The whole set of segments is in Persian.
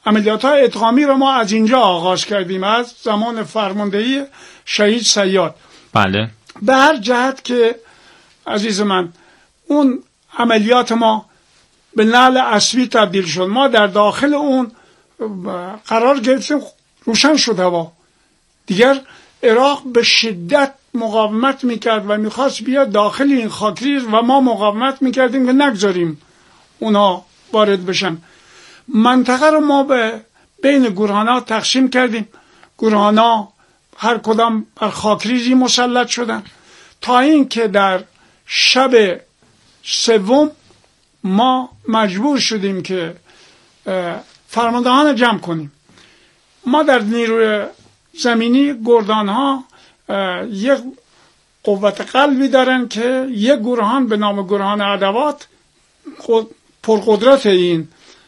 عملیات‌های ادغامی رو ما از اینجا آغاز کردیم، از زمان فرماندهی شهید صیاد. بله. به هر جهت که عزیز من اون عملیات ما به نعل اسبی تبدیل شد. ما در داخل اون قرار گرفتیم، روشن شد هوا دیگر. عراق به شدت مقاومت میکرد و میخواست بیاد داخل این خاکریز و ما مقاومت میکردیم که نگذاریم اونا وارد بشن. منطقه رو ما به بین گروهانا تقسیم کردیم. گروهانا هر کدام بر خاکریزی مسلط شدن تا این که در شب سوم ما مجبور شدیم که فرماندهان جمع کنیم. ما در نیروی زمینی گردان ها یک قوت قلبی دارن که یک گروهان به نام گروهان ادوات پرقدرت این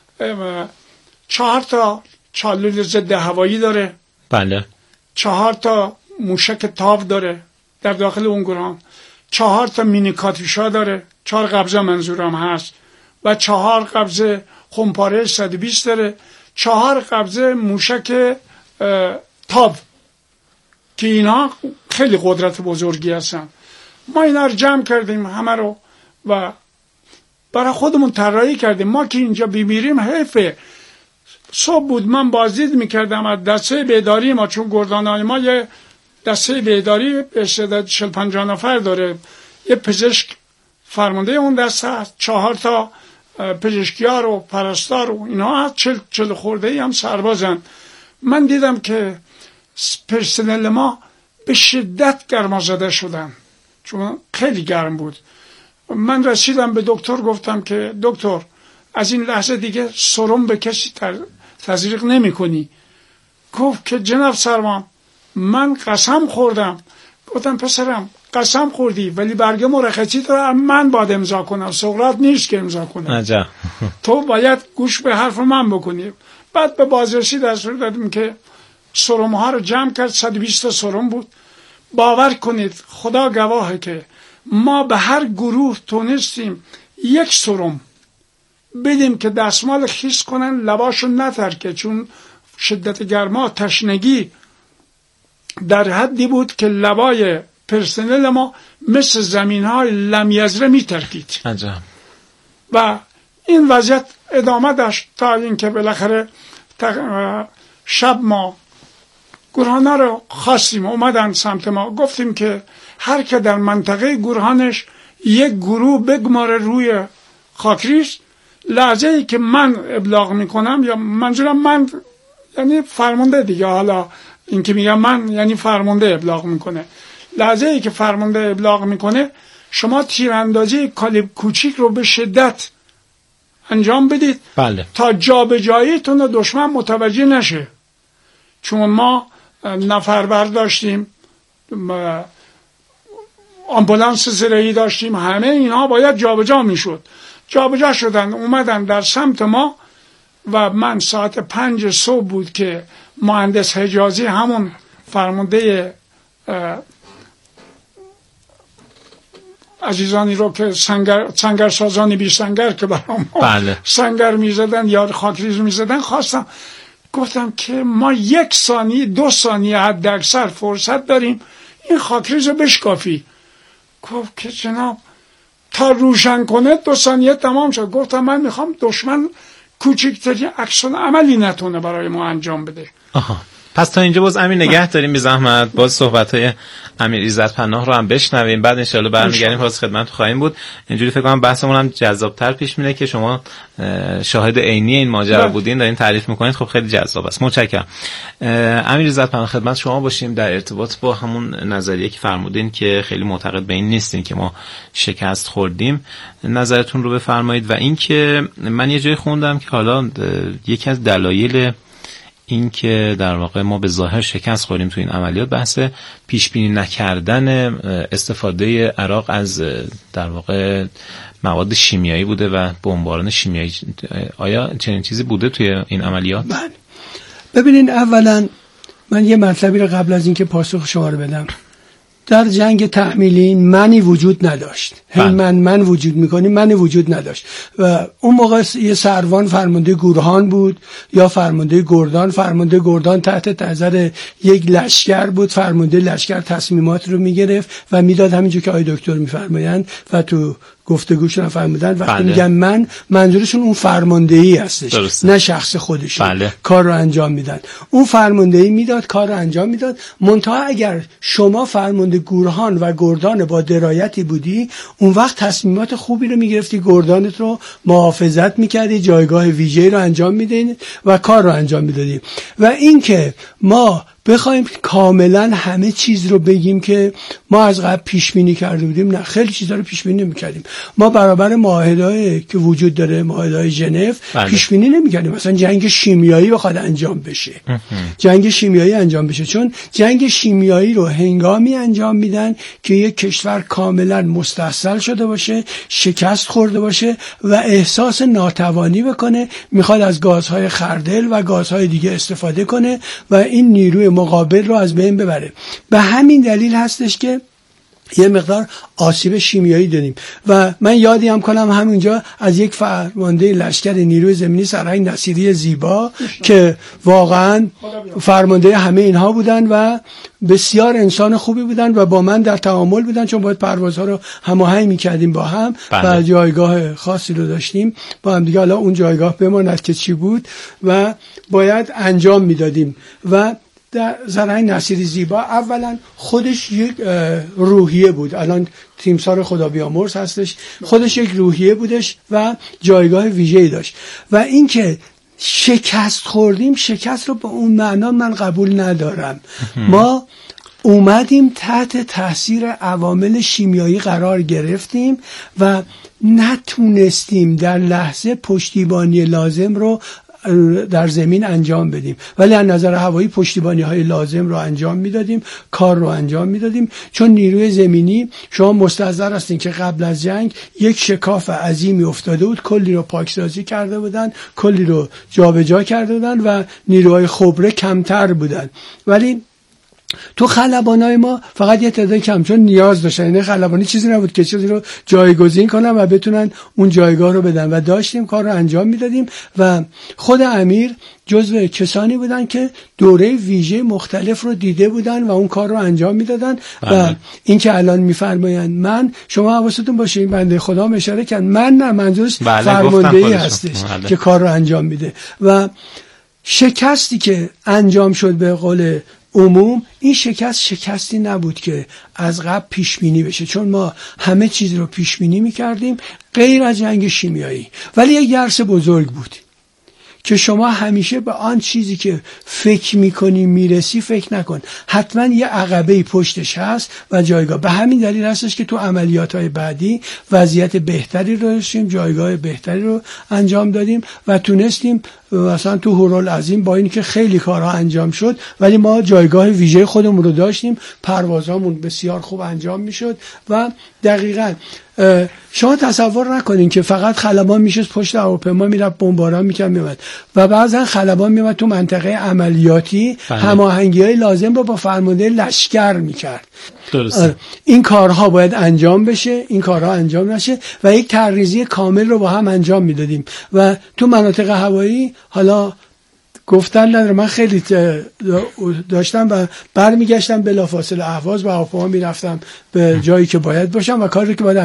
4 تا چالوس ضد هوایی داره. بله. 4 تا موشک تاو داره در داخل اون گروهان. 4 تا مینی کاتیوشا داره، 4 قبضه منظورم هست، و 4 قبضه خمپاره 120 داره، 4 قبضه موشک تاو که اینا خیلی قدرت بزرگی هستن. ما اینا رو جمع کردیم همه رو و برای خودمون طراحی کردیم. ما که اینجا بمیریم حیفه. صبح بود من بازدید میکردم از دسته بیداری ما، چون گردانهای ما یه دسته بیداری به استعداد 40-50 نفر داره. یه پزشک فرمانده اون دسته هست، 4 تا پزشکیار و پرستار و اینا هست، 40 خورده ای هم سربازن. من دیدم که پرسنل ما به شدت گرمازده شدن چون خیلی گرم بود. من رسیدم به دکتر گفتم که دکتر از این لحظه دیگه سرم به کسی تزریق نمی کنی. گفت که جناب سروان من قسم خوردم. گفتم پسرم قسم خوردی ولی برگه مرخصی تو من باید امضا کنم، سقراط نیست که امضا کنم. عجب. تو باید گوش به حرف من بکنی. بعد به بازرسی دستور دادیم که سرم ها رو جمع کرد. 120 سرم بود. باور کنید خدا گواهه که ما به هر گروه تونستیم 1 سرم بدیم که دستمال خیس کنن لباشون نترکه، چون شدت گرما تشنگی در حدی بود که لبای پرسنل ما مثل زمین های لمیزره میترکید. عجب. و این وضعیت ادامه داشت تا اینکه بالاخره شب ما گروهانا رو خواستیم اومدن سمت ما. گفتیم که هر که در منطقه گروهانش 1 گروه بگماره روی خاکریز، لحظه ای که من ابلاغ میکنم، یا منظورم من یعنی فرمانده دیگه، حالا این که میگم من یعنی فرمانده ابلاغ میکنه، لحظه ای که فرمانده ابلاغ میکنه شما تیراندازی کالیبر کوچیک رو به شدت انجام بدید. بله. تا جابجاییتون دشمن متوجه نشه، چون ما نفر برداشتیم، آمبولانس زرهی داشتیم، همه اینها باید جابجا میشد. جابجا شدن اومدن در سمت ما و من ساعت 5 صبح بود که مهندس حجازی همون فرمانده عزیزانی رو که سنگر سازانی بی سنگر که برام بله. سنگر میزدن یا خاکریز میزدن، خواستم گفتم که ما 1 ثانیه 2 ثانیه حد اکثر فرصت داریم این خاکریز رو بشکافی. گفت که جناب تا روشن کنه 2 ثانیه تمام شد. گفتم من میخوام دشمن کوچکترین اکشن عملی نتونه برای ما انجام بده. آها. پس تا اینجا باز امیر نگه داریم بی زحمت، باز صحبت‌های امیر عزت پناه رو هم بشنویم، بعد ان شاءالله برمیگردیم باز خدمت خواهیم بود. اینجوری فکر کنم بحثمون هم جذاب‌تر پیش میره که شما شاهد عینی این ماجرا بودین، دارین تعریف میکنید، خب خیلی جذاب است. متشکرم. امیر عزت پناه خدمت شما باشیم در ارتباط با همون نظریه که فرمودین که خیلی معتقد به این نیستین که ما شکست خوردیم، نظرتون رو بفرمایید. و اینکه من یه جای خوندم که حالا یکی از دلایل این که در واقع ما به ظاهر شکست خوردیم تو این عملیات بحث پیش بینی نکردن استفاده عراق از در واقع مواد شیمیایی بوده و بمباران شیمیایی. آیا چنین چیزی بوده توی این عملیات؟ بله. ببینین اولا من یه مطلبی رو قبل از اینکه پاسخ شما رو بدم در جنگ تحمیلی منی وجود نداشت. من وجود میکنیم، منی وجود نداشت. و اون موقع یه سروان فرمانده گورهان بود یا فرمانده گردان. فرمانده گردان تحت نظر یک لشکر بود، فرمانده لشکر تصمیمات رو میگرفت و میداد، همینجور که آقای دکتر میفرمایند و تو گفتگوشون فرمودن. وقتی میگن منظورشون اون فرماندهی هستش، درسته. نه شخص خودشون. کار رو انجام میدن. اون فرماندهی میداد، کار رو انجام میداد. منتها اگر شما فرمانده گورهان و گردان با درایتی بودی، اون وقت تصمیمات خوبی رو میگرفتی، گردانت رو محافظت میکردی، جایگاه ویژه‌ای رو انجام میدین و کار رو انجام میدادی. و اینکه ما بخوایم کاملا همه چیز رو بگیم که ما از قبل پیش بینی کرده بودیم، نه، خیلی چیزا رو پیش بینی نمی‌کردیم. ما برابر معاهده‌ای که وجود داره، معاهده‌های ژنو، پیش بینی نمی‌کردیم مثلا جنگ شیمیایی بخواد انجام بشه. جنگ شیمیایی انجام بشه، چون جنگ شیمیایی رو هنگامی انجام میدن که یک کشور کاملا مستحصل شده باشه، شکست خورده باشه و احساس ناتوانی بکنه، میخواد از گازهای خردل و گازهای دیگه استفاده کنه و این نیروی مقابل رو از بین ببره. به همین دلیل هستش که یه مقدار آسیب شیمیایی داریم. و من یادی هم کنم همونجا از یک فرمانده لشکر نیروی زمینی سرهنگ نصیری زیبا که واقعا فرمانده همه اینها بودن و بسیار انسان خوبی بودن و با من در تعامل بودن، چون باید پروازها رو هماهنگ می‌کردیم با هم و جایگاه خاصی رو داشتیم با هم دیگه. حالا اون جایگاه بماند که چی بود و باید انجام میدادیم. و در سرهنگ نصیری زیبا اولا خودش یک روحیه بود، الان تیمسار خدا بیامرز هستش، خودش یک روحیه بودش و جایگاه ویژه‌ای داشت. و اینکه شکست خوردیم، شکست رو به اون معنا من قبول ندارم. ما اومدیم تحت تاثیر عوامل شیمیایی قرار گرفتیم و نتونستیم در لحظه پشتیبانی لازم رو در زمین انجام بدیم، ولی از نظر هوایی پشتیبانی های لازم رو انجام میدادیم، کار رو انجام میدادیم. چون نیروی زمینی شما مستحضر هستین که قبل از جنگ یک شکاف عظیمی افتاده بود، کلی رو پاکسازی کرده بودن، کلی رو جابجا کرده بودن و نیروهای خبره کمتر بودن. ولی تو خلبانای ما فقط یه تعداد کم، چون نیاز داشتن، یعنی خلبانی چیزی نبود که چیزی رو جایگزین کنن و بتونن اون جایگاه رو بدن و داشتیم کار رو انجام میدادیم. و خود امیر جزو کسانی بودن که دوره ویژه مختلف رو دیده بودن و اون کار رو انجام میدادن. و این که الان میفرمایند من، شما حواستون باشه این بنده خدا اشاره کرد، من نه، منظورش فرماندهی هستش که کار رو انجام میده. و شکستی که انجام شد به قول عموم، این شکستی نبود که از قبل پیش بینی بشه، چون ما همه چیز رو پیش بینی می‌کردیم غیر از جنگ شیمیایی. ولی یک درس بزرگ بود که شما همیشه به آن چیزی که فکر میکنی میرسی فکر نکن، حتما یه عقبه پشتش هست و جایگاه. به همین دلیل هستش که تو عملیات‌های بعدی وضعیت بهتری رو داشتیم، جایگاه بهتری رو انجام دادیم و تونستیم مثلا تو هورالعظیم با اینکه خیلی کارها انجام شد ولی ما جایگاه ویژه خودمون رو داشتیم، پروازامون بسیار خوب انجام میشد. و دقیقاً شما تصور نکنین که فقط خلبان میشد پشت هواپیما میرفت بمباران میکرد میومد، و بعضا خلبان میومد تو منطقه عملیاتی هماهنگی‌های لازم رو با فرمانده لشکر میکرد. درسته. این کارها باید انجام بشه، این کارها انجام نشه و یک طرح‌ریزی کامل رو با هم انجام میدادیم. و تو مناطق هوایی حالا گفتن نداره، من خیلی داشتم و برمیگشتم بلافاصله اهواز و هواپیما میرفتم به جایی که باید باشم و کاری که باید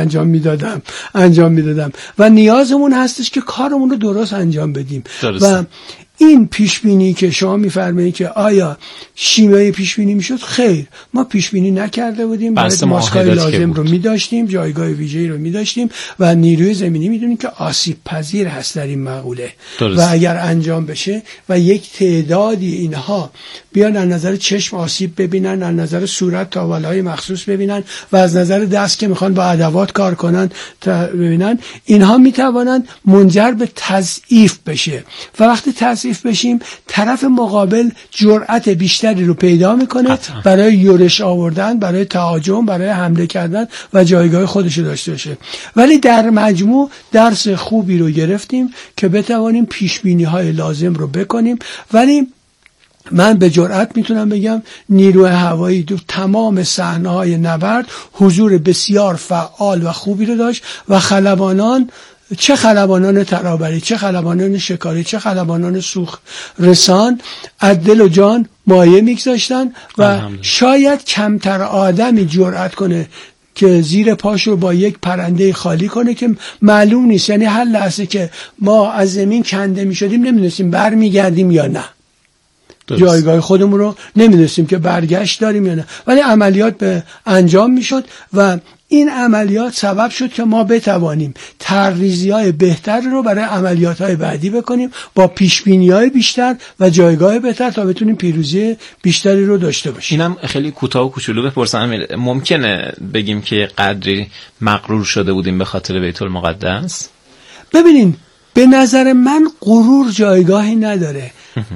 انجام میدادم و نیازمون هستش که کارمون رو درست انجام بدیم. و این پیشبینی که شما میفرمایید که آیا شیمیایی پیشبینی میشد، خیر، ما پیشبینی نکرده بودیم، باید ماسکای لازم رو میداشتیم، جایگاه ویژه‌ای رو میداشتیم و نیروی زمینی میدونیم که آسیب پذیر هست در این مقوله. و اگر انجام بشه و یک تعدادی اینها بیان از نظر چشم آسیب ببینن، از نظر صورت تاولهای مخصوص ببینن و از نظر دست که میخوان با ادوات کار کنن ببینن، اینها میتوانند منجر به تضعیف بشه و وقتی تضعیف بشیم طرف مقابل جرأت بیشتری رو پیدا میکنه برای یورش آوردن، برای تهاجم، برای حمله کردن و جایگاه خودش رو داشته باشه. ولی در مجموع درس خوبی رو گرفتیم که بتوانیم پیشبینی های لازم رو بکنیم. ولی من به جرئت میتونم بگم نیروی هوایی تو تمام صحنه‌های نبرد حضور بسیار فعال و خوبی رو داشت و خلبانان، چه خلبانان ترابری، چه خلبانان شکاری، چه خلبانان سوخت رسان، از دل و جان مایه میگذاشتن و شاید کمتر آدمی جرأت کنه که زیر پاش رو با یک پرنده خالی کنه که معلوم نیست، یعنی هر لحظه که ما از زمین کنده میشدیم نمیدونستیم برمیگردیم یا نه، جایگاه خودمون رو نمیدونستیم که برگشت داریم یا نه، ولی عملیات به انجام میشد و این عملیات سبب شد که ما بتوانیم ترریزی‌های بهتر رو برای عملیات‌های بعدی بکنیم با پیش‌بینی‌های بیشتر و جایگاه بهتر تا بتونیم پیروزی بیشتری رو داشته باشیم. اینم خیلی کوتاه و کوچولو بپرسم، ممکنه بگیم که قدری مغرور شده بودیم به خاطر بیت المقدس؟ ببینین، به نظر من غرور جایگاهی نداره.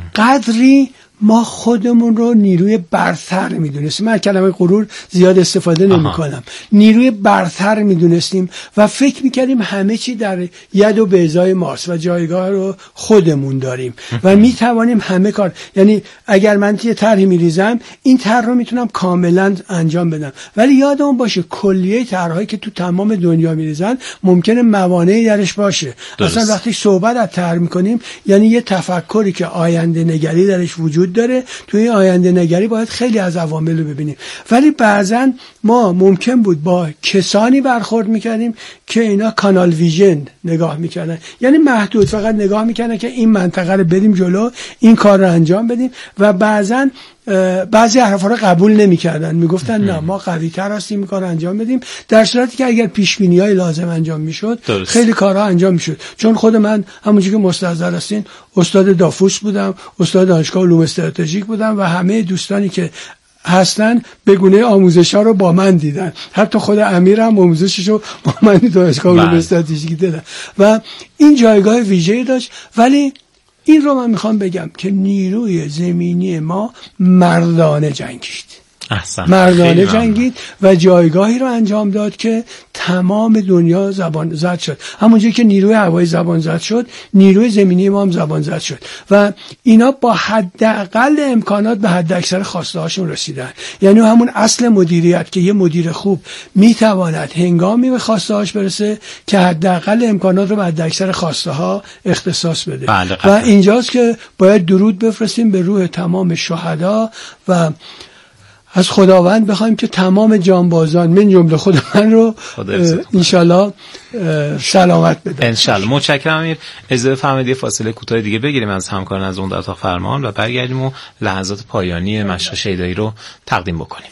قدری ما خودمون رو نیروی برتر میدونستیم. من کلمه غرور زیاد استفاده نمی کنم. نیروی برتر میدونستیم و فکر میکردیم همه چی در ید و بیضای ماست و جایگاه رو خودمون داریم و میتوانیم همه کار، یعنی اگر من یه طرحی میریزم این طرح رو میتونم کاملا انجام بدم، ولی یادمون باشه کلیه طرحایی که تو تمام دنیا میریزن ممکنه موانعی درش باشه. اصلا وقتی صحبت از طرح میکنیم یعنی یه تفکری که آینده نگری درش وجود داره، توی این آینده نگری باید خیلی از عوامل رو ببینیم، ولی بعضا ما ممکن بود با کسانی برخورد میکردیم که اینا کانال ویژن نگاه میکردن، یعنی محدود فقط نگاه میکردن که این منطقه رو بریم جلو، این کار رو انجام بدیم و بعضا بعضی حرفا رو قبول نمیکردن، میگفتن نه ما قوی تر هستیم این کار رو انجام بدیم، در صورتی که اگر پیشبینی‌های لازم انجام میشد خیلی کارها انجام میشد. چون خود من همونجوری که مستحضر هستین استاد دافوس بودم، استاد دانشگاه علوم استراتژیک بودم و همه دوستانی که هستن به گونه آموزش‌ها رو با من دیدن، حتی خود امیر هم آموزشش رو با من دانشگاه علوم استراتژیک دیدن و این جایگاه ویژه‌ای داشت. ولی این رو من میخوام بگم که نیروی زمینی ما مردانه جنگید، مردانه جنگید و جایگاهی رو انجام داد که تمام دنیا زبان زد شد. همونجایی که نیروی هوایی زبان زد شد، نیروی زمینی ما هم زبان زد شد و اینا با حداقل امکانات به حد اکثر خواسته هاشون رسیدن. یعنی همون اصل مدیریت که یه مدیر خوب میتواند هنگامی به خواسته هاش برسه که حداقل امکانات رو به حد اکثر خواسته ها اختصاص بده. و اینجاست که باید درود بفرستیم به روح تمام شهدا و از خداوند بخوایم که تمام جانبازان من جمله خود من رو انشالله سلامت بده. انشالله. متشکرم امیر. اجازه فرمایید یه فاصله کوتاه دیگه بگیریم از همکاران از اون در اتاق فرمان و برگردیم و لحظات پایانی مشق شیدایی رو تقدیم بکنیم.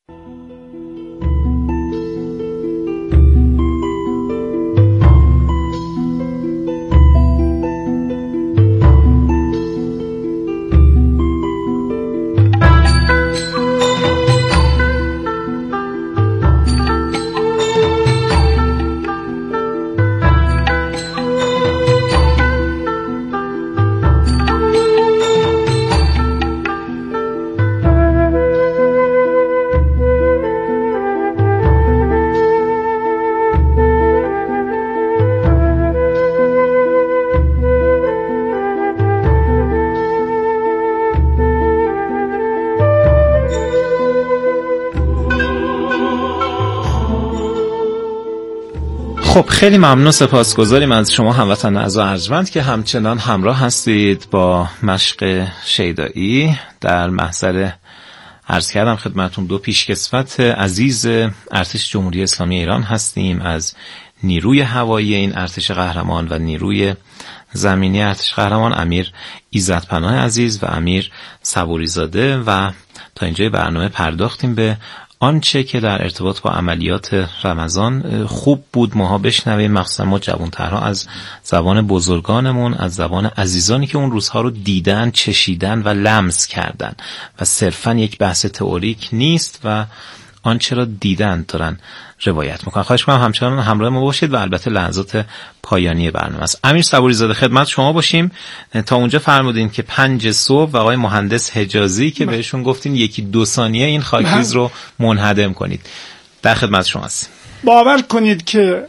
خب خیلی ممنون، سپاسگزاریم از شما هموطن اعضا ارجمند که همچنان همراه هستید با مشق شیدایی. در محضر عرض کردم خدمتون دو پیشکسوت عزیز ارتش جمهوری اسلامی ایران هستیم، از نیروی هوایی این ارتش قهرمان و نیروی زمینی ارتش قهرمان، امیر ایزدپناه عزیز و امیر صبوری‌زاده، و تا اینجای برنامه پرداختیم به آنچه که در ارتباط با عملیات رمضان خوب بود ماها بشنویم، مخصوصا ما جوانترها، از زبان بزرگانمون، از زبان عزیزانی که اون روزها رو دیدن، چشیدن و لمس کردن و صرفا یک بحث تئوریک نیست و آنچه را دیدن دارن روایت میکنن. خواهش میکنم همچنان همراه ما باشید و البته لحظات پایانی برنامه است. امیر صبوری‌زاده خدمت شما باشیم. تا اونجا فرمودین که 5 صبح و آقای مهندس حجازی که بهشون گفتین 1-2 ثانیه این خاکریز رو منهدم کنید، در خدمت شما هستیم. باور کنید که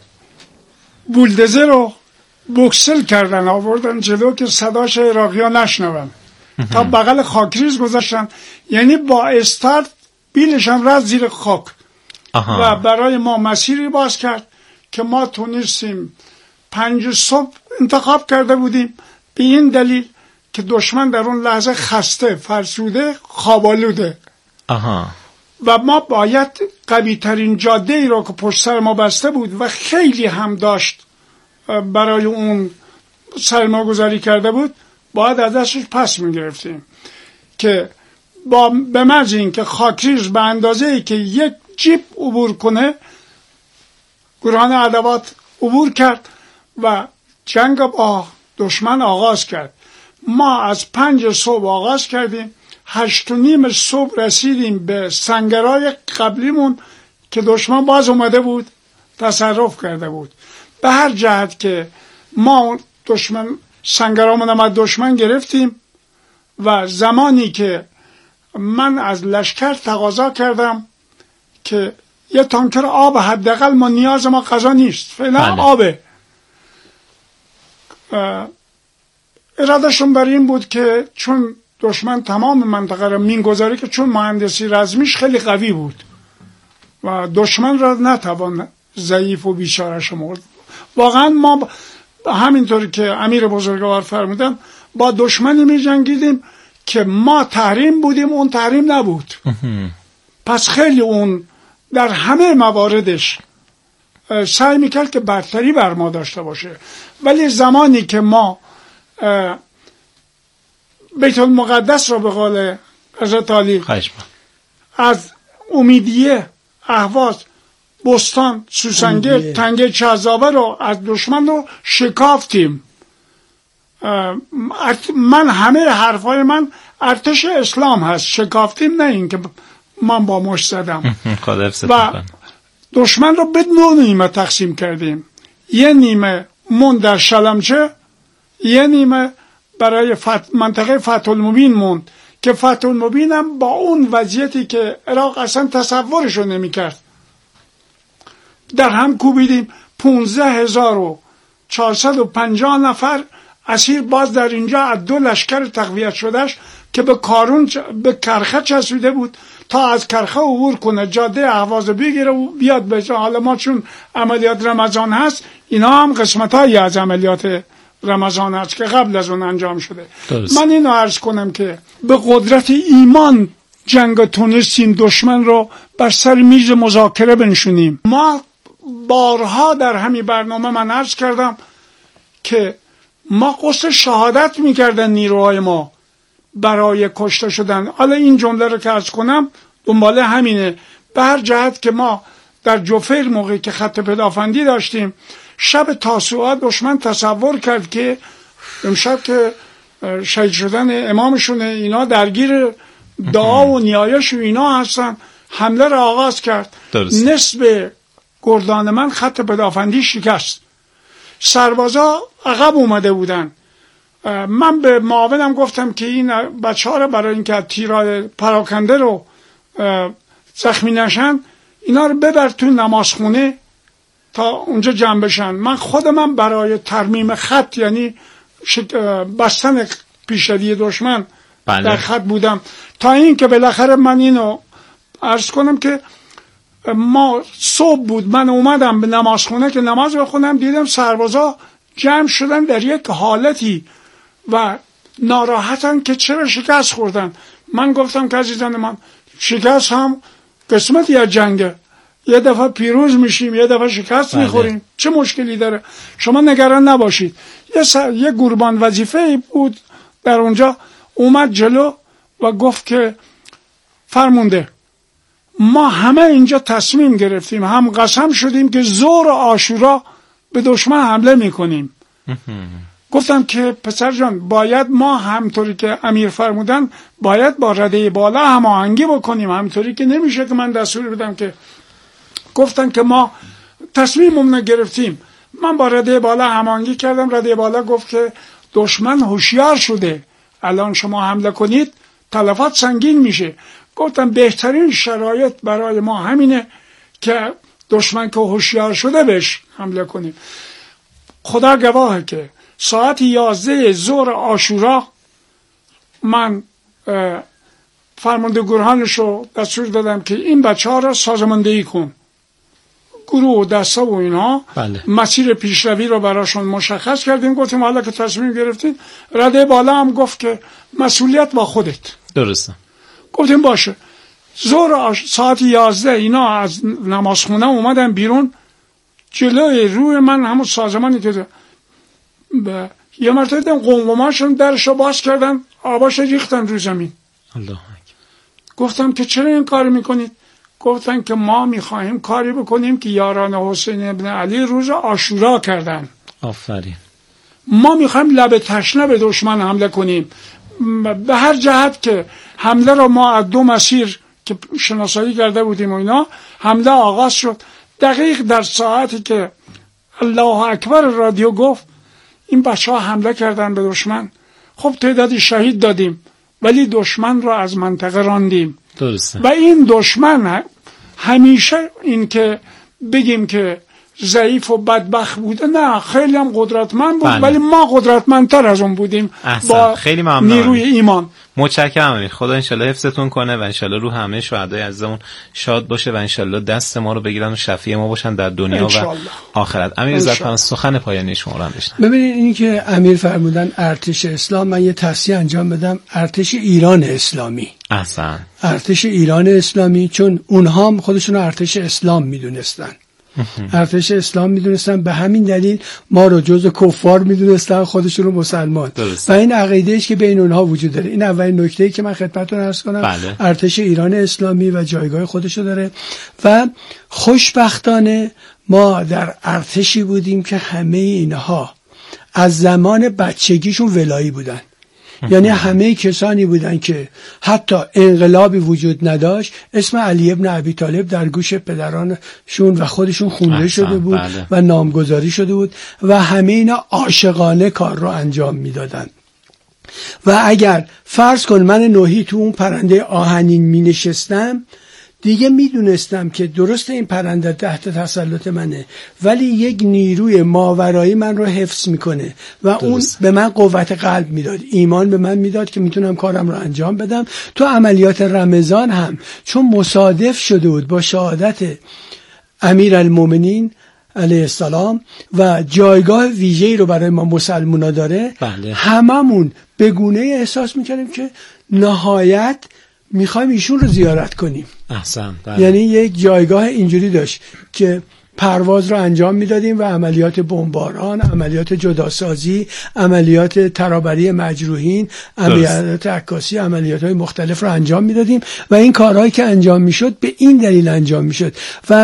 بولدوزر رو بوکسل کردن، آوردن جلو که صداش عراقی‌ها نشنون. تا بغل خاکریز گذاشتن، یعنی با استارت بیلشان رفت زیر خاک. و برای ما مسیری باز کرد که ما تونستیم 5 صبح انتخاب کرده بودیم، به این دلیل که دشمن در اون لحظه خسته، فرسوده، خوابالوده. و ما باید قوی ترین جاده ای را که پشت سر ما بسته بود و خیلی هم داشت برای اون سرمایه‌گذاری کرده بود، باید ازش پس می‌گرفتیم که به محض اینکه خاکریز به اندازه‌ای که یک جیپ عبور کنه، گروهان عدوات عبور کرد و جنگ با دشمن آغاز کرد. ما از 5 صبح آغاز کردیم، 8:30 صبح رسیدیم به سنگرهای قبلیمون که دشمن باز اومده بود، تصرف کرده بود. به هر جهت که ما سنگرامون از دشمن گرفتیم و زمانی که من از لشکر تقاضا کردم که یه تانکر آب، حداقل ما نیاز ما غذا نیست، فعلا آبه. ارادهشون بر این بود که چون دشمن تمام منطقه را مین‌گذاره، که چون مهندسی رزمیش خیلی قوی بود و دشمن را نتوان ضعیف و بیچاره شمرد. واقعا ما همینطوری که امیر بزرگوار فرمودن با دشمنی می جنگیدیم که ما تحریم بودیم، اون تحریم نبود. پس خیلی اون در همه مواردش سعی میکرد که برتری بر ما داشته باشه. ولی زمانی که ما بیت المقدس را به قول حضرت علی از امیدیه، اهواز، بستان، سوسنگر، تنگه چهزاوه رو از دشمن رو شکافتیم. من همه حرفای من ارتش اسلام هست، شکافتیم، نه این که من با مشت زدم. و دشمن رو به 9 نیمه تقسیم کردیم. یه نیمه موند در شلمچه، یه نیمه برای منطقه فتح المبین موند که فتح المبین هم با اون وضعیتی که عراق اصلا تصورشو نمی کرد در هم کوبیدیم. 15450 نفر اسیر باز در اینجا از 2 لشکر تقویت شدهش که به کرخه چسبیده بود تا از کرخه عبور کنه، جاده اهواز بگیره و بیاد به حالا ما چون عملیات رمضان هست، اینا هم قسمت‌هایی از عملیات رمضان هست که قبل از اون انجام شده. من اینو عرض کنم که به قدرت ایمان جنگ تونستیم دشمن رو بر سر میز مذاکره بنشونیم. ما بارها در همین برنامه من عرض کردم که ما قصد شهادت میکردن نیروهای ما برای کشته شدن. حالا این جمله رو که عرض کنم دنباله همینه. به هر جهت که ما در جوفر موقعی که خط پدافندی داشتیم، شب تاسوعا دشمن تصور کرد که امشب که شهید شدن امامشونه، اینا درگیر دعا و نیایش و اینا هستن، حمله را آغاز کرد. نصف گردان من خط پدافندی شکست، سربازا عقب اومده بودن. من به معاونم گفتم که این بچه‌ها رو برای اینکه تیرای پراکنده رو زخمی نشن، اینا رو ببر تو نمازخونه تا اونجا جمع بشن. من خودم برای ترمیم خط، یعنی بستن پیشروی دشمن در خط بودم، تا این که بالاخره من اینو عرض کنم که ما صبح بود، من اومدم به نمازخونه که نماز بخونم، دیدم سربازا جمع شدن در یک حالتی و ناراحتن که چرا شکست خوردن. من گفتم که عزیزان من، شکست هم قسمتی از جنگه، یه دفعه پیروز میشیم، یه دفعه شکست میخوریم، چه مشکلی داره؟ شما نگران نباشید. یه قربان وظیفه بود در اونجا اومد جلو و گفت که فرمونده ما همه اینجا تصمیم گرفتیم، هم قسم شدیم که ظهر عاشورا به دشمن حمله میکنیم. گفتم که پسر جان، باید ما همطوری که امیر فرمودن باید با رده بالا هماهنگی بکنیم، همطوری که نمیشه که من دستور بدم که. گفتن که ما تصمیممون گرفتیم. من با رده بالا هماهنگی کردم. رده بالا گفت که دشمن هوشیار شده، الان شما حمله کنید تلفات سنگین میشه. گفتم بهترین شرایط برای ما همینه که دشمن که هوشیار شده بهش حمله کنیم. خدا گواهه که ساعت 11 ظهر عاشورا من فرمانده گروهانش رو دستور دادم که این بچه ها را سازماندهی کن، گروه و دسته و اینا. بله. مسیر پیشروی رو براشون مشخص کردیم. گفتیم حالا که تصمیم گرفتیم، رده بالا هم گفت که مسئولیت با خودت. درسته. گفتیم باشه. ظهر ساعت 11 اینا از نمازخونه اومدن بیرون، جلوی روی من همون سازمانی که یه مرتبه دیدم قمقمه‌شون درشو باز کردن، آباش ریختن رو زمین. الله اکبر. گفتم که چرا این کار میکنید؟ گفتن که ما میخواهیم کاری بکنیم که یاران حسین ابن علی روز عاشورا کردن. آفرین. ما میخوایم لب تشنه به دشمن حمله کنیم. به هر جهت که حمله رو ما از دو مسیر که شناسایی کرده بودیم و اینا، حمله آغاز شد. دقیق در ساعتی که الله اکبر رادیو گفت این بچه ها حمله کردن به دشمن، خب تعدادی شهید دادیم ولی دشمن را از منطقه راندیم. درسته. و این دشمن همیشه این که بگیم که ضعیف و بدبخت بوده، نه، خیلی هم قدرتمند بود. بله. ولی ما قدرتمندتر از اون بودیم. با خیلی ممنون. نیروی ایمان. متشکرم. خدا انشالله حفظتون کنه و انشالله روح همه شهدای عزیزمون شاد باشه و انشالله دست ما رو بگیرن و شفیع ما باشن در دنیا و آخرت. امیر عزت پناه، سخن پایانی شما رو هم بشنویم. ببینید این که امیر فرمودن ارتش اسلام، من یه تصحیح انجام بدم. ارتش ایران اسلامی. احسن. ارتش ایران اسلامی، چون اونها هم خودشون ارتش اسلام میدونستن. ارتش اسلام میدونستن، به همین دلیل ما رو جزء کفار میدونستن، خودشون رو مسلمان. درست. و این عقیده است که بین اونها وجود داره. این اولین نکته‌ای که من خدمتتون عرض کنم. بله. ارتش ایران اسلامی و جایگاه خودشو داره و خوشبختانه ما در ارتشی بودیم که همه اینها از زمان بچگیشون ولایی بودن. یعنی همه کسانی بودن که حتی انقلابی وجود نداشت، اسم علی ابن ابی طالب در گوش پدرانشون و خودشون خونده شده بود. بله. و نامگذاری شده بود و همه اینا عاشقانه کار رو انجام میدادن. و اگر فرض کن من نوحی تو اون پرنده آهنین می نشستم، دیگه میدونستم که درست این پرنده تحت تسلط منه ولی یک نیروی ماورایی من رو حفظ میکنه و درست. اون به من قوت قلب میداد، ایمان به من میداد که میتونم کارم رو انجام بدم. تو عملیات رمضان هم چون مصادف شده بود با شهادت امیرالمومنین علیه السلام و جایگاه ویژه‌ای رو برای ما مسلمونا داره، بله. هممون به گونه احساس میکردیم که نهایت میخوایم ایشون رو زیارت کنیم. احسن. بله. یعنی یک جایگاه اینجوری داشت که پرواز رو انجام میدادیم و عملیات بمباران، عملیات جداسازی، عملیات ترابری مجروحین، عملیات عکاسی، عملیات های مختلف رو انجام میدادیم و این کارهایی که انجام میشد به این دلیل انجام میشد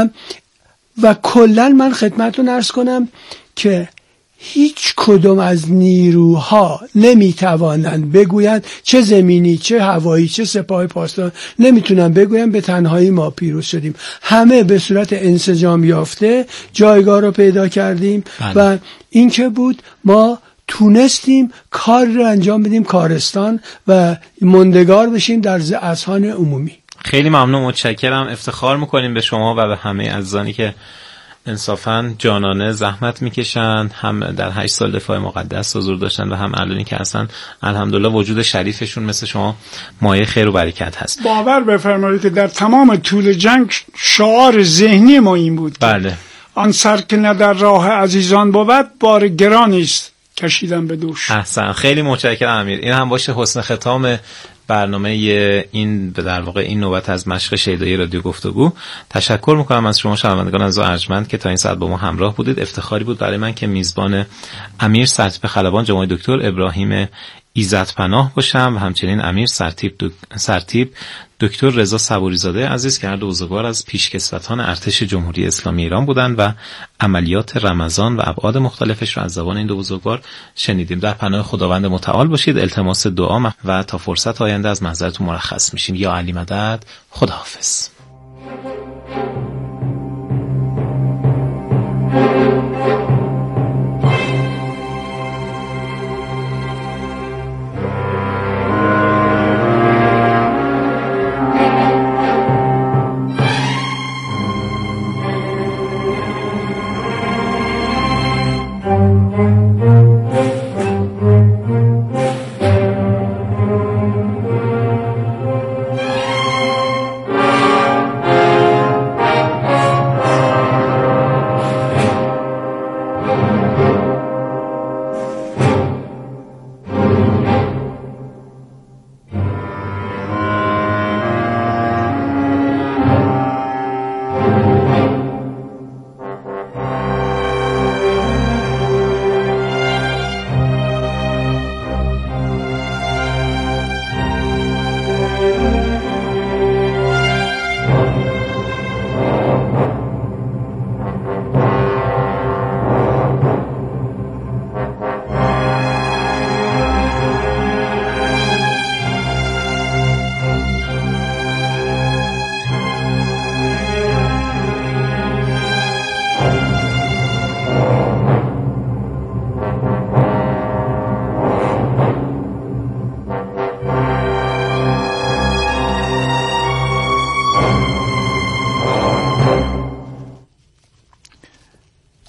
و کلا من خدمتتون عرض کنم که هیچ کدوم از نیروها نمیتوانند بگویند، چه زمینی، چه هوایی، چه سپاه پاسدار، نمیتونن بگویند به تنهایی ما پیروز شدیم. همه به صورت انسجام یافته جایگاه رو پیدا کردیم. بله. و این که بود ما تونستیم کار رو انجام بدیم کارستان و ماندگار بشیم در اذهان عمومی. خیلی ممنون، متشکرم. افتخار میکنیم به شما و به همه عزیزانی که انصافاً جانانه زحمت میکشن، هم در 8 سال دفاع مقدس حضور داشتن و هم الانی که اصلا الحمدلله وجود شریفشون مثل شما مایه خیر و برکت هست. باور بفرمایید که در تمام طول جنگ شعار ذهنی ما این بود. بله. آن سر که نه در راه عزیزان بود بار گرانی است کشیدن به دوش. احسن. خیلی متشکرم امیر. این هم باشه حسن ختام برنامه این در واقع این نوبت از مشق شیدایی رادیو گفتگو. تشکر میکنم از شما شنوندگان عزیز و ارجمند که تا این ساعت با ما همراه بودید. افتخاری بود برای من که میزبان امیر سرتیپ خلبان جناب دکتر ابراهیم عزت پناه باشم و همچنین امیر سرتیپ دکتر رضا صبوری زاده عزیز که هر دو بزرگوار از پیشکسوتان ارتش جمهوری اسلامی ایران بودند و عملیات رمضان و ابعاد مختلفش را از زبان این دو بزرگوار شنیدیم. در پناه خداوند متعال باشید. التماس دعا و تا فرصت آینده از محضرتون مرخص میشیم. یا علی مدد. خداحافظ.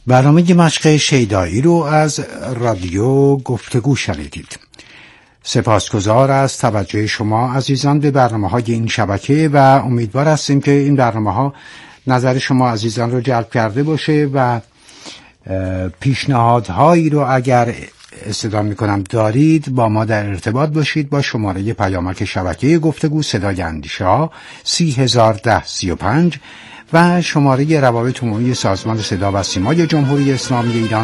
برنامه مشق شیدایی رو از رادیو گفتگو شنیدید. سپاسگزار از توجه شما عزیزان به برنامه‌های این شبکه و امیدوار هستیم که این برنامه‌ها نظر شما عزیزان رو جلب کرده باشه و پیشنهادهایی رو اگر استفاده می‌کنم دارید با ما در ارتباط باشید با شماره پیامک شبکه گفتگو صدای اندیشه 301035 و شماره روابط عمومی سازمان صدا و سیمای جمهوری اسلامی ایران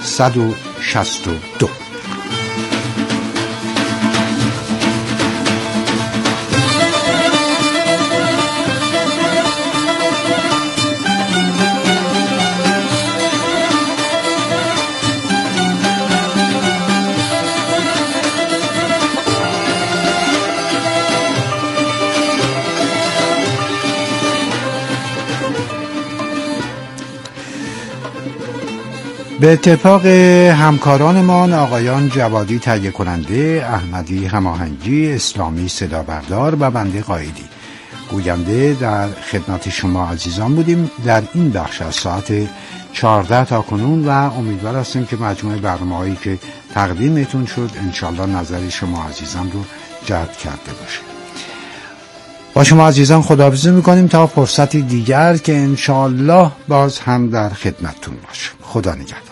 162. به اتفاق همکارانمان آقایان جوادی تهیه کننده، احمدی هماهنگی، اسلامی صدا بردار و بنده قائدی گوینده در خدمت شما عزیزان بودیم در این بخش از ساعت 14 تا کنون و امیدوار هستیم که مجموعه برنامه‌هایی که تقدیمتون شد انشالله نظر شما عزیزان رو جلب کرده باشه. با شما عزیزان خداحافظی میکنیم تا فرصتی دیگر که انشالله باز هم در خدمتتون باشیم. خدا نگهدار.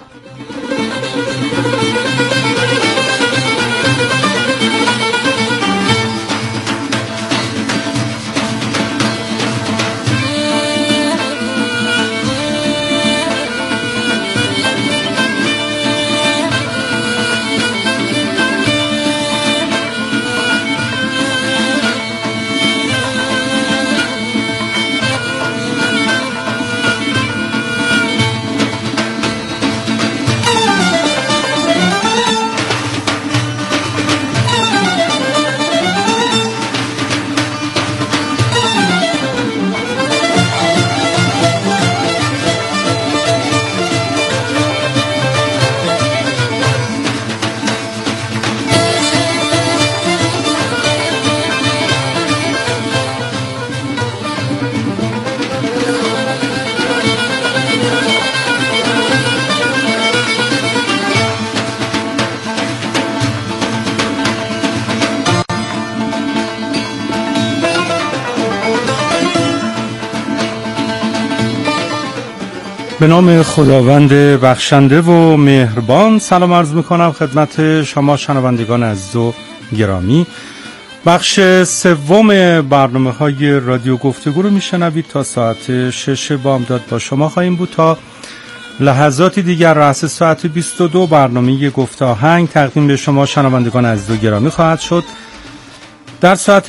به نام خداوند بخشنده و مهربان سلام عرض میکنم خدمت شما شنوندگان عزیز و گرامی. بخش سوم برنامه‌های رادیو گفتگو رو میشنوید. تا ساعت 6 بامداد با شما خواهیم بود. تا لحظاتی دیگر رأس ساعت 22 برنامه گفت آهنگ تقدیم به شما شنوندگان عزیز و گرامی خواهد شد. در ساعت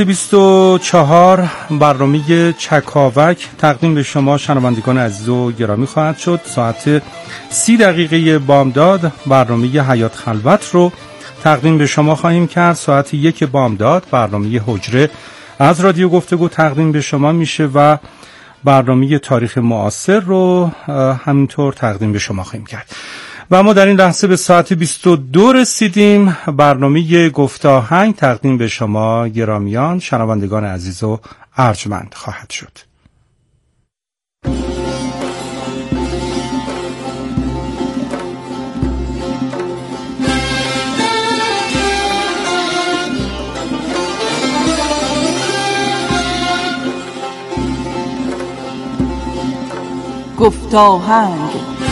24 برنامه چکاوک تقدیم به شما شنوندگان عزیز و گرامی خواهد شد. ساعت 30 دقیقه بامداد برنامه حیات خلوت رو تقدیم به شما خواهیم کرد. ساعت 1 بامداد برنامه حجره از رادیو گفتگو تقدیم به شما میشه و برنامه تاریخ معاصر رو همینطور تقدیم به شما خواهیم کرد. و ما در این لحظه به ساعت 22 رسیدیم. برنامه گفت آهنگ تقدیم به شما گرامیان شنوندگان عزیز و ارجمند خواهد شد. گفت آهنگ